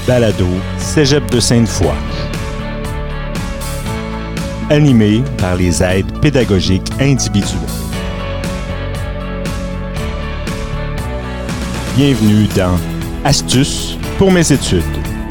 balado Cégep de Sainte-Foy. Animé par les aides pédagogiques individuelles. Bienvenue dans Astuces pour mes études.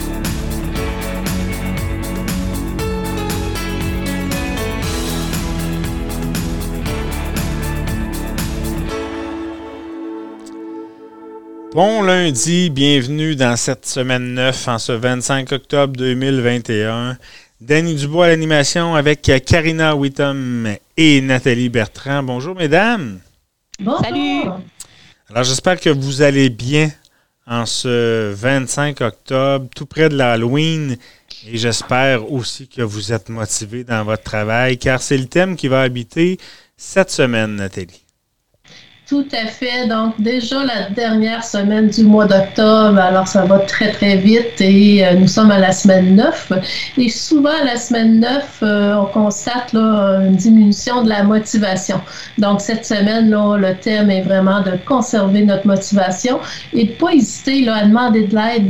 Bon lundi, bienvenue dans cette semaine 9 en ce 25 octobre 2021. Danny Dubois à l'animation avec Karina Witham et Nathalie Bertrand. Bonjour mesdames. Bonjour. Salut. Alors j'espère que vous allez bien en ce 25 octobre, tout près de l'Halloween. Et j'espère aussi que vous êtes motivés dans votre travail, car c'est le thème qui va habiter cette semaine, Nathalie. Tout à fait. Donc, déjà la dernière semaine du mois d'octobre, alors ça va très, très vite et nous sommes à la semaine 9. Et souvent, à la semaine 9, on constate là, une diminution de la motivation. Donc, cette semaine, là, le thème est vraiment de conserver notre motivation et de ne pas hésiter là, à demander de l'aide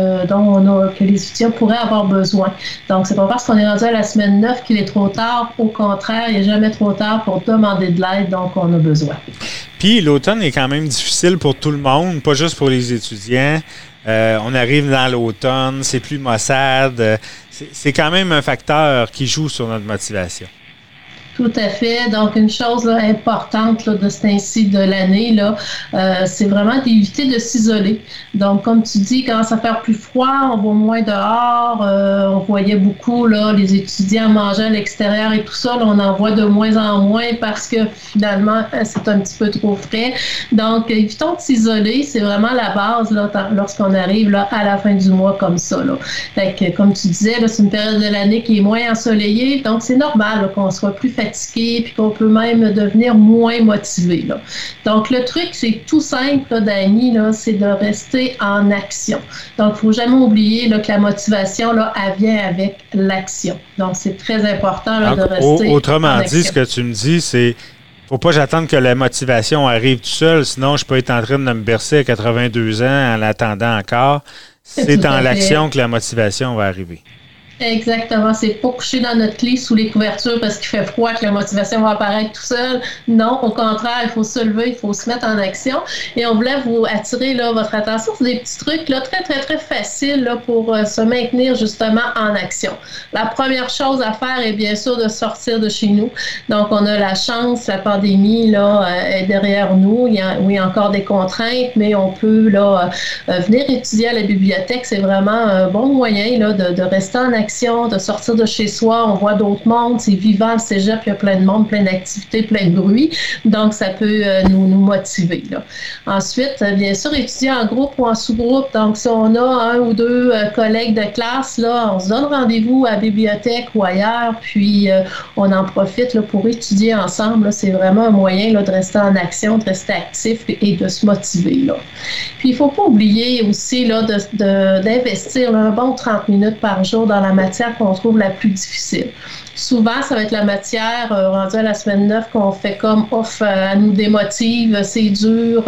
que les étudiants pourraient avoir besoin. Donc, c'est pas parce qu'on est rendu à la semaine 9 qu'il est trop tard. Au contraire, il n'est jamais trop tard pour demander de l'aide, donc on a besoin. Puis l'automne est quand même difficile pour tout le monde, pas juste pour les étudiants. On arrive dans l'automne, c'est plus maussade. C'est quand même un facteur qui joue sur notre motivation. Tout à fait. Donc, une chose là, importante là, de ce temps-ci de l'année, là, c'est vraiment d'éviter de s'isoler. Donc, comme tu dis, quand ça fait plus froid, on va moins dehors. On voyait beaucoup là, les étudiants manger à l'extérieur et tout ça. Là, on en voit de moins en moins parce que finalement, c'est un petit peu trop frais. Donc, évitons de s'isoler. C'est vraiment la base là, lorsqu'on arrive là, à la fin du mois comme ça. Là. Fait que, comme tu disais, là, c'est une période de l'année qui est moins ensoleillée. Donc, c'est normal là, qu'on soit plus fatigué puis qu'on peut même devenir moins motivé. Là. Donc, le truc, c'est tout simple, là, Dani, là, c'est de rester en action. Donc, il ne faut jamais oublier là, que la motivation, là, elle vient avec l'action. Donc, c'est très important là, de rester autrement en dit, action. ce que tu me dis, c'est faut pas j'attendre que la motivation arrive tout seul, sinon je peux être en train de me bercer à 82 ans en l'attendant encore. C'est en l'action que la motivation va arriver. Exactement. C'est pas coucher dans notre lit sous les couvertures parce qu'il fait froid que la motivation va apparaître tout seul. Non, au contraire, il faut se lever, il faut se mettre en action. Et on voulait vous attirer là, votre attention sur des petits trucs là, très, très, très faciles là, pour se maintenir justement en action. La première chose à faire est bien sûr de sortir de chez nous. Donc, on a la chance, la pandémie là, est derrière nous. Il y a encore des contraintes, mais on peut là, venir étudier à la bibliothèque. C'est vraiment un bon moyen là, de rester en action, de sortir de chez soi, on voit d'autres mondes, c'est vivant, le cégep, il y a plein de monde, plein d'activités, plein de bruit, donc ça peut nous motiver. Là. Ensuite, bien sûr, étudier en groupe ou en sous-groupe, donc si on a un ou deux collègues de classe, là, on se donne rendez-vous à la bibliothèque ou ailleurs, puis on en profite là, pour étudier ensemble, là. C'est vraiment un moyen là, de rester en action, de rester actif et de se motiver. Là. Puis il ne faut pas oublier aussi là, d'investir là, un bon 30 minutes par jour dans la matière qu'on trouve la plus difficile. Souvent, ça va être la matière rendue à la semaine 9 qu'on fait comme off, elle nous démotive, c'est dur,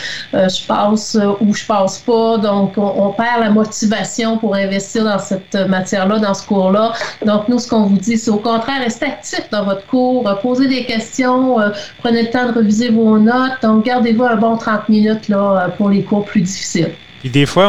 je passe ou je passe pas. Donc, on perd la motivation pour investir dans cette matière-là, dans ce cours-là. Donc, nous, ce qu'on vous dit, c'est au contraire, restez actif dans votre cours, posez des questions, prenez le temps de reviser vos notes. Donc, gardez-vous un bon 30 minutes là, pour les cours plus difficiles. Puis des fois,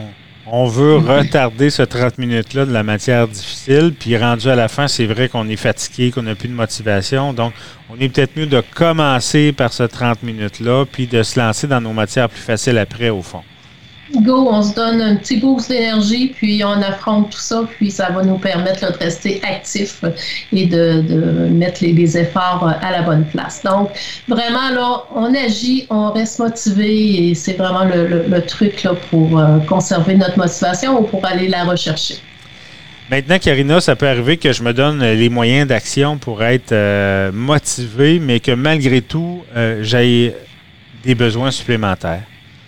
on veut retarder ce 30 minutes-là de la matière difficile, puis rendu à la fin, c'est vrai qu'on est fatigué, qu'on n'a plus de motivation. Donc, on est peut-être mieux de commencer par ce 30 minutes-là, puis de se lancer dans nos matières plus faciles après, au fond. Go, on se donne un petit boost d'énergie, puis on affronte tout ça, puis ça va nous permettre là, de rester actifs et de mettre les efforts à la bonne place. Donc, vraiment, là, on agit, on reste motivé et c'est vraiment le truc là, pour conserver notre motivation ou pour aller la rechercher. Maintenant, Karina, ça peut arriver que je me donne les moyens d'action pour être motivé, mais que malgré tout, j'aie des besoins supplémentaires.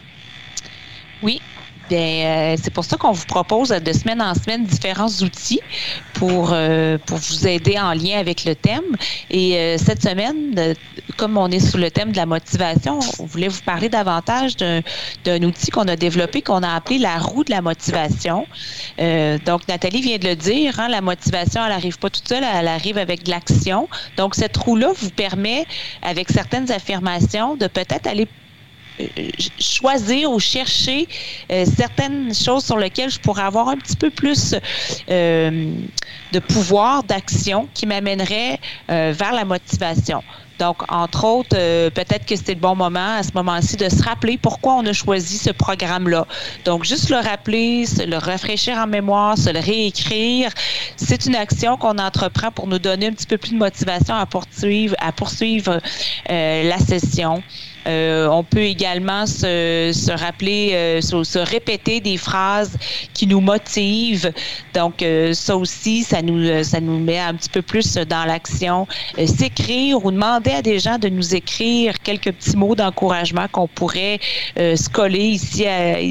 Oui, bien, c'est pour ça qu'on vous propose de semaine en semaine différents outils pour vous aider en lien avec le thème. Et cette semaine, comme on est sous le thème de la motivation, on voulait vous parler davantage d'un outil qu'on a développé, qu'on a appelé la roue de la motivation. Donc, Nathalie vient de le dire, hein, la motivation, elle n'arrive pas toute seule, elle arrive avec de l'action. Donc, cette roue-là vous permet, avec certaines affirmations, de peut-être aller choisir ou chercher certaines choses sur lesquelles je pourrais avoir un petit peu plus de pouvoir d'action qui m'amènerait vers la motivation. Donc, entre autres, peut-être que c'est le bon moment, à ce moment-ci, de se rappeler pourquoi on a choisi ce programme-là. Donc, juste le rappeler, se le rafraîchir en mémoire, se le réécrire, c'est une action qu'on entreprend pour nous donner un petit peu plus de motivation à poursuivre la session. On peut également se rappeler, se répéter des phrases qui nous motivent. Donc, ça aussi, ça nous met un petit peu plus dans l'action. S'écrire ou demander à des gens de nous écrire quelques petits mots d'encouragement qu'on pourrait se coller ici,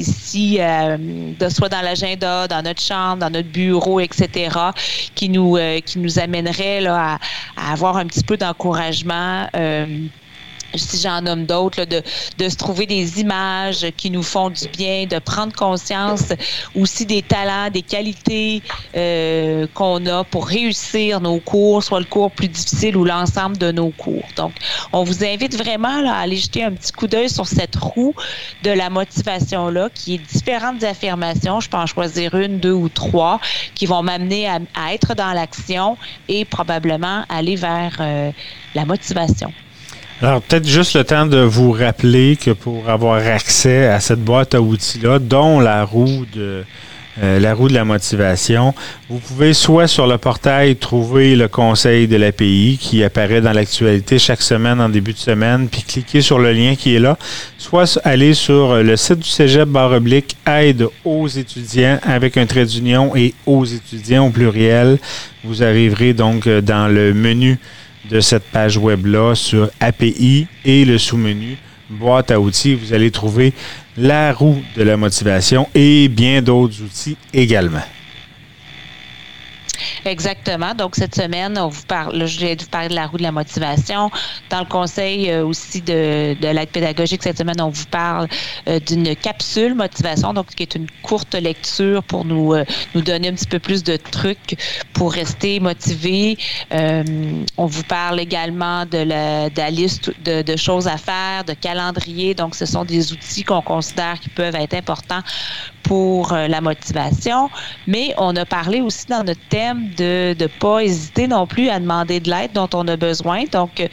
soit dans l'agenda, dans notre chambre, dans notre bureau, etc., qui nous amènerait là, à avoir un petit peu d'encouragement. Si j'en nomme d'autres, là, de se trouver des images qui nous font du bien, de prendre conscience aussi des talents, des qualités qu'on a pour réussir nos cours, soit le cours plus difficile ou l'ensemble de nos cours. Donc, on vous invite vraiment là, à aller jeter un petit coup d'œil sur cette roue de la motivation-là, qui est différentes affirmations. Je peux en choisir 1, 2 ou 3 qui vont m'amener à être dans l'action et probablement aller vers la motivation. Alors, peut-être juste le temps de vous rappeler que pour avoir accès à cette boîte à outils-là, dont la roue de la motivation, vous pouvez soit sur le portail trouver le conseil de l'API qui apparaît dans l'actualité chaque semaine en début de semaine, puis cliquer sur le lien qui est là, soit aller sur le site du Cégep / aide aux étudiants avec un trait d'union et aux étudiants au pluriel. Vous arriverez donc dans le menu de cette page web-là sur API et le sous-menu boîte à outils. Vous allez trouver la roue de la motivation et bien d'autres outils également. Exactement. Donc, cette semaine, je vais vous parler de la roue de la motivation. Dans le conseil aussi de l'aide pédagogique, cette semaine, on vous parle d'une capsule motivation, donc qui est une courte lecture pour nous donner un petit peu plus de trucs pour rester motivé. On vous parle également de la liste de choses à faire, de calendrier. Donc, ce sont des outils qu'on considère qui peuvent être importants pour la motivation. Mais on a parlé aussi dans notre thème de ne pas hésiter non plus à demander de l'aide dont on a besoin. Donc,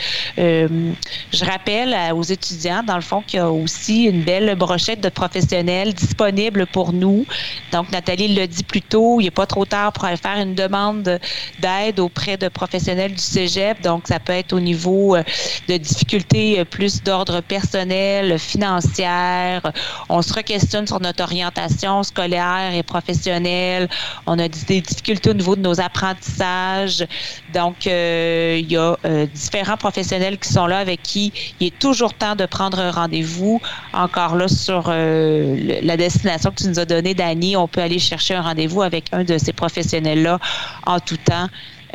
je rappelle aux étudiants, dans le fond, qu'il y a aussi une belle brochette de professionnels disponible pour nous. Donc, Nathalie l'a dit plus tôt, il n'est pas trop tard pour aller faire une demande d'aide auprès de professionnels du Cégep. Donc, ça peut être au niveau de difficultés plus d'ordre personnel, financière. On se re-questionne sur notre orientation scolaire et professionnelle. On a des difficultés au niveau de nos apprentissages. Donc, il y a différents professionnels qui sont là avec qui il est toujours temps de prendre un rendez-vous. Encore là, sur la destination que tu nous as donnée, Dani, on peut aller chercher un rendez-vous avec un de ces professionnels-là en tout temps.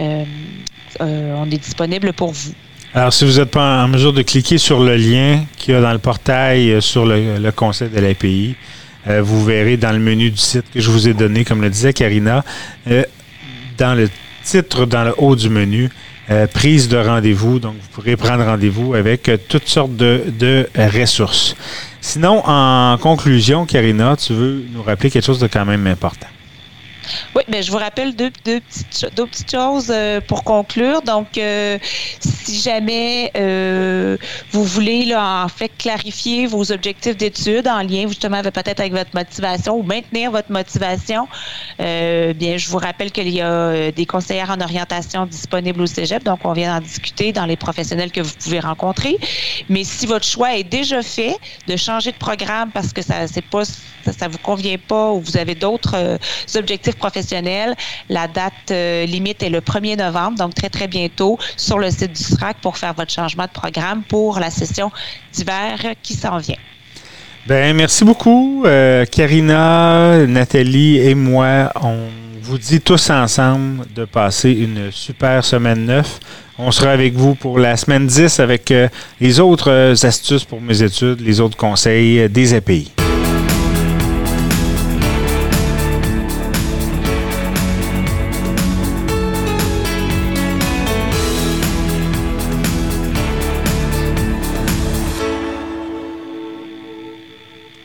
On est disponible pour vous. Alors, si vous n'êtes pas en mesure de cliquer sur le lien qu'il y a dans le portail sur le conseil de l'API, vous verrez dans le menu du site que je vous ai donné, comme le disait Karina, dans le titre, dans le haut du menu, prise de rendez-vous. Donc, vous pourrez prendre rendez-vous avec toutes sortes de ressources. Sinon, en conclusion, Karina, tu veux nous rappeler quelque chose de quand même important? Oui, bien, je vous rappelle deux petites choses pour conclure. Donc, si jamais vous voulez là, en fait clarifier vos objectifs d'études en lien justement peut-être avec votre motivation ou maintenir votre motivation, bien, je vous rappelle qu'il y a des conseillères en orientation disponibles au Cégep. Donc, on vient d'en discuter dans les professionnels que vous pouvez rencontrer. Mais si votre choix est déjà fait de changer de programme parce que ça vous convient pas ou vous avez d'autres objectifs professionnels, la date limite est le 1er novembre, donc très, très bientôt, sur le site du SRAC pour faire votre changement de programme pour la session d'hiver qui s'en vient. Bien, merci beaucoup. Karina, Nathalie et moi, on vous dit tous ensemble de passer une super semaine 9. On sera avec vous pour la semaine 10 avec les autres astuces pour mes études, les autres conseils des API.